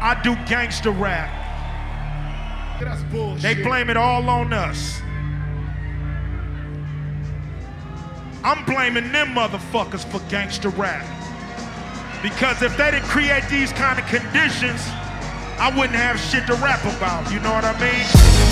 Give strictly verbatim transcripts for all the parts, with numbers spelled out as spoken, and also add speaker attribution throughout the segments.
Speaker 1: I do gangster rap.
Speaker 2: That's bullshit.
Speaker 1: They blame it all on us. I'm blaming them motherfuckers for gangster rap. Because if they didn't create these kind of conditions, I wouldn't have shit to rap about, you know what I mean?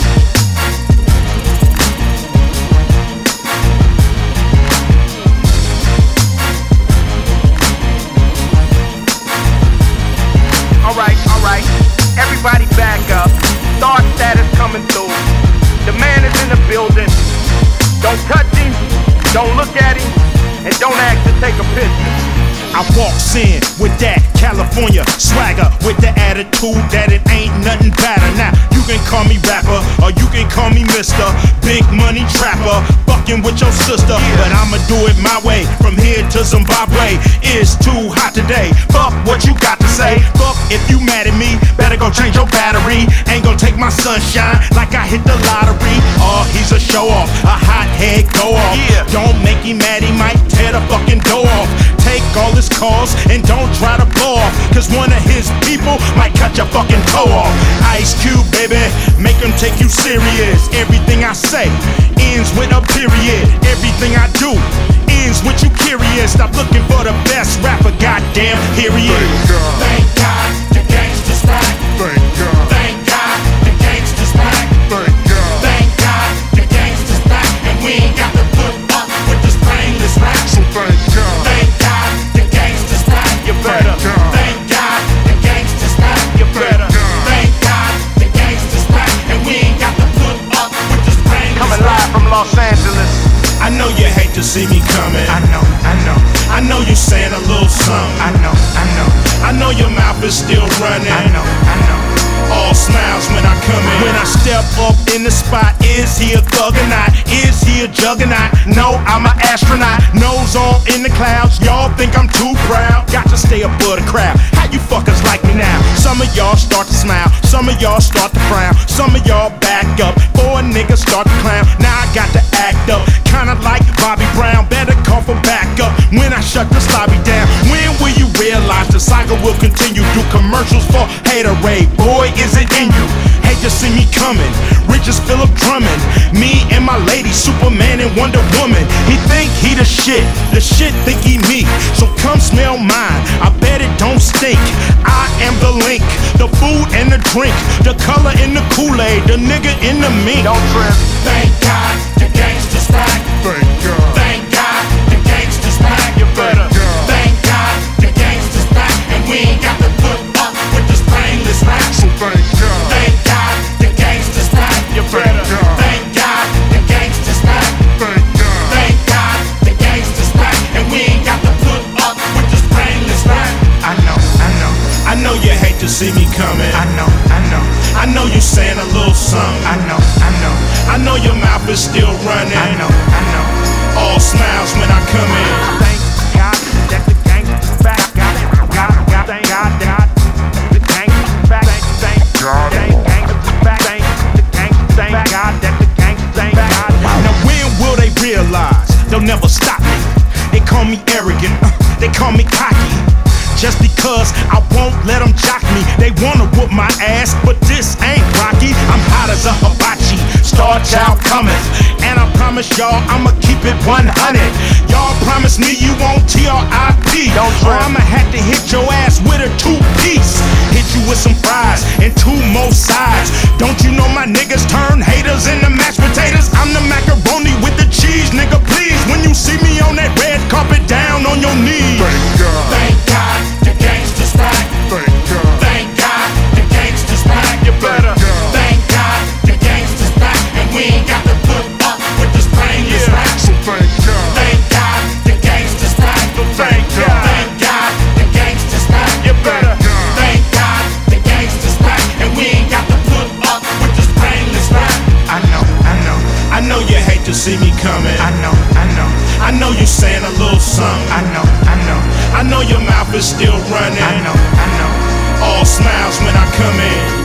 Speaker 3: Alright, alright, everybody back up. Star status coming through. The man is in the building. Don't touch him, don't look at him, and don't ask to take a picture.
Speaker 4: I walks in with that California swagger, with the attitude that it ain't nothing better. Now, you can call me rapper, or you can call me Mister Big Money Trapper, fucking with your sister. Yeah. But I'ma do it my way, from here to Zimbabwe. It's too hot today, fuck what you got to say. Fuck if you mad at me, better go change your battery. Ain't gon' take my sunshine like I hit the lottery. Oh, he's a show off, a hothead go off. Yeah. Don't make him mad, he might tear the fucking door off. Take all his calls and don't try to blow off, cause one of his people might cut your fucking toe off. Ice Cube, baby, make him take you serious. Everything I say ends with a period. Everything I do ends with you curious. Stop looking for the best rapper, goddamn, here he is.
Speaker 1: Thank God the gangsta's back.
Speaker 2: Thank God.
Speaker 1: Thank God the gangsta's back.
Speaker 2: Thank God.
Speaker 1: Thank God the gangsta's back. And we ain't got to put up with this brainless rap.
Speaker 2: So thank God.
Speaker 1: Thank God the gangsta's back.
Speaker 3: You better.
Speaker 1: Thank God the gangsta's back.
Speaker 3: You better.
Speaker 1: Thank God the gangsta's back. And we ain't got to put up with this brainless
Speaker 3: Coming
Speaker 1: rap.
Speaker 3: live from Los Angeles.
Speaker 4: I know you hate to see me coming.
Speaker 3: I know, I know,
Speaker 4: I know you saying a little something.
Speaker 3: I know, I know,
Speaker 4: I know your mouth is still running.
Speaker 3: I know, I know.
Speaker 4: All smiles when I come in. When I step up in the spot, is he a thug or not? Is he a juggernaut? No, I'm an astronaut. Nose on in the clouds. Y'all think I'm too proud? Got to stay above the crowd. How you fuckers like me now? Some of y'all start to smile. Some of y'all start to frown. Some of y'all back up. Four niggas start to clown. Now I got to act up. Kinda like Bobby Brown. Better call for backup when I shut this lobby down. When will you realize the cycle will continue? Do commercials for haterade. Boy, is it in you? Hate to see me coming. Rich as Philip Drummond. Me and my lady, Superman and Wonder Woman. He think he the shit. The shit think he me. So come smell mine. I bet it don't stink. I am the link. The food and the drink. The color in the Kool-Aid. The nigga in the mink.
Speaker 3: Don't trip.
Speaker 1: Thank God the gangsta's back.
Speaker 2: Thank God.
Speaker 1: Thank God the gangsta's back.
Speaker 3: You better.
Speaker 1: Thank God the gangsta's back. And we ain't got to put up with this brainless rap.
Speaker 2: So thank God.
Speaker 1: Thank God the gangsta's back.
Speaker 3: You better.
Speaker 1: Thank God the gangsta's back.
Speaker 2: Thank God.
Speaker 1: Thank God the gangsta's back. And we ain't got to put up with this brainless rap.
Speaker 3: I know, I know,
Speaker 4: I know you hate to see me coming.
Speaker 3: I know, I know,
Speaker 4: I know you saying a little something.
Speaker 3: I know, I know,
Speaker 4: I know your mouth is still running.
Speaker 3: I know, I know.
Speaker 4: All smiles when I come in.
Speaker 3: Thank God that the gangsta's back. God, God, God, thank God that the gangsta's back. Thank, thank
Speaker 2: God.
Speaker 3: that the gangsta's back. Thank the gangsta's thank God that the gangsta's back.
Speaker 4: Now when will they realize they'll never stop me? They call me arrogant, uh, they call me cocky. Just because I won't let them jock me. They wanna whoop my ass, but this ain't Rocky. I'm hot as a hibachi, star child cometh. And I promise y'all I'ma keep it one hundred. Y'all promise me you won't T R I P.
Speaker 3: Don't
Speaker 4: Or
Speaker 3: trip.
Speaker 4: I'ma have to hit your ass with a two-piece. Hit you with some fries and two more sides. Don't you know my niggas turn haters into mashed potatoes? I'm the macaroni with the cheese, nigga, please. When you see me on that red carpet, down on your knees.
Speaker 2: Thank God.
Speaker 1: Thank God the gangsta's back.
Speaker 2: Thank God.
Speaker 1: Thank God the gangsta's back.
Speaker 3: You better.
Speaker 1: Thank God the gangsta's back. And we ain't got to put up with this brainless
Speaker 3: Yeah.
Speaker 1: rap.
Speaker 2: So thank God.
Speaker 1: Thank God the gangsta's back.
Speaker 3: Thank God.
Speaker 1: Thank God the gangsta's back.
Speaker 3: You better.
Speaker 1: Thank God the gangsta's back. And we ain't got to put up with this brainless rap.
Speaker 3: I know, I know,
Speaker 4: I know you hate to see me coming.
Speaker 3: I know, I know,
Speaker 4: I know you saying a little something.
Speaker 3: I know, I know,
Speaker 4: I know your mouth is still running.
Speaker 3: I know, I know.
Speaker 4: All smiles when I come in.